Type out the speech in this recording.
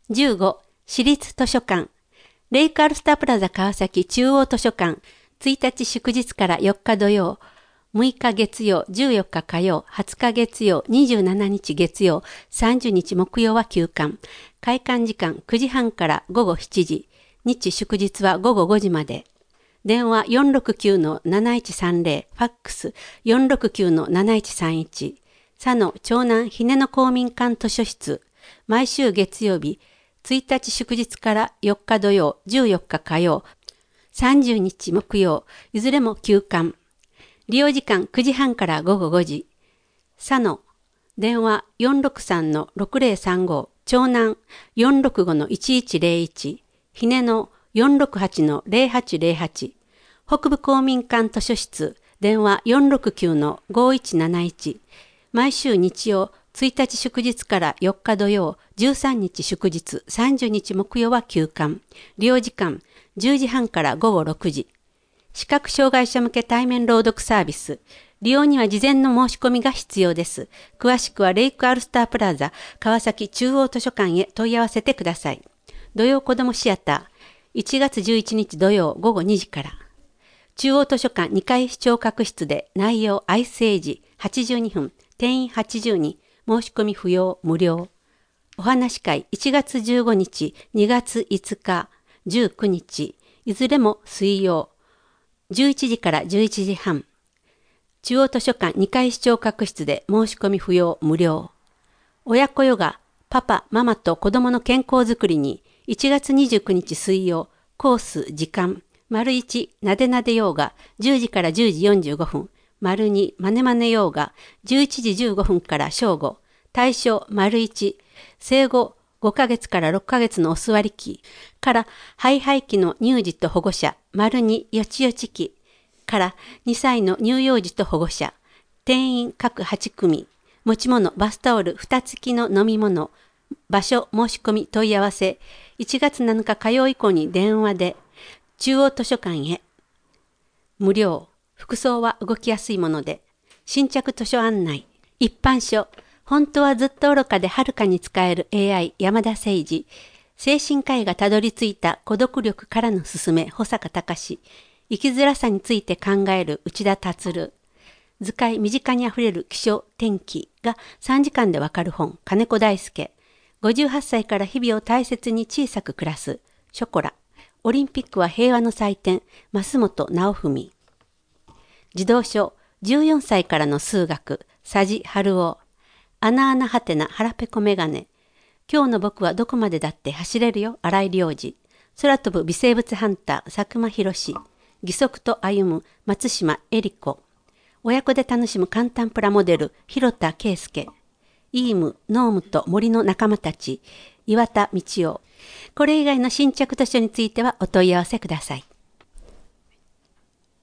15、市立図書館。レイクアルスタープラザ川崎中央図書館。1日祝日から4日土曜。6日月曜、14日火曜、20日月曜、27日月曜、30日木曜は休館。開館時間9時半から午後7時。日祝日は午後5時まで。電話 469-7130、ファックス 469-7131。佐野長南ひねの公民館図書室。毎週月曜日、1日祝日から4日土曜、14日火曜、30日木曜、いずれも休館。利用時間9時半から午後5時。佐野、電話 463-6035、長南 465-1101、ひねの 468-0808、北部公民館図書室、電話 469-5171、毎週日曜、1日祝日から4日土曜、13日祝日、30日木曜は休館。利用時間10時半から午後6時。視覚障害者向け対面朗読サービス。利用には事前の申し込みが必要です。詳しくはレイクアルスタープラザ川崎中央図書館へ問い合わせてください。土曜子どもシアター、1月11日土曜午後2時から。中央図書館2階視聴覚室で内容アイスエイジ82分、定員80人、申し込み不要、無料。お話会1月15日、2月5日、19日、いずれも水曜。11時から11時半。中央図書館2階視聴覚室で申し込み不要無料。親子ヨガ、パパ、ママと子供の健康づくりに1月29日水曜、コース、時間、丸1、なでなでヨガ、10時から10時45分、丸2、マネマネヨガ、11時15分から正午、対象、丸1、生後5ヶ月から6ヶ月のお座り期からハイハイ期の乳児と保護者、丸2、よちよち期から2歳の乳幼児と保護者、定員各8組、持ち物、バスタオル2付きの飲み物、場所、申し込み、問い合わせ、1月7日火曜以降に電話で、中央図書館へ。無料、服装は動きやすいもので、新着図書案内、一般書、本当はずっと愚かで遥かに使える AI 山田誠二、精神科医がたどり着いた孤独力からのすすめ保坂隆、生きづらさについて考える内田達、図解身近にあふれる気象天気が3時間でわかる本金子大輔、58歳から日々を大切に小さく暮らすショコラ、オリンピックは平和の祭典増本直文、児童書14歳からの数学佐治春夫、あなあなはてな腹ペコメガネ、今日の僕はどこまでだって走れるよ荒井良二、空飛ぶ微生物ハンター佐久間博、義足と歩む松島恵里子、親子で楽しむ簡単プラモデル広田圭介、イーム、ノームと森の仲間たち岩田道夫。これ以外の新着図書についてはお問い合わせください。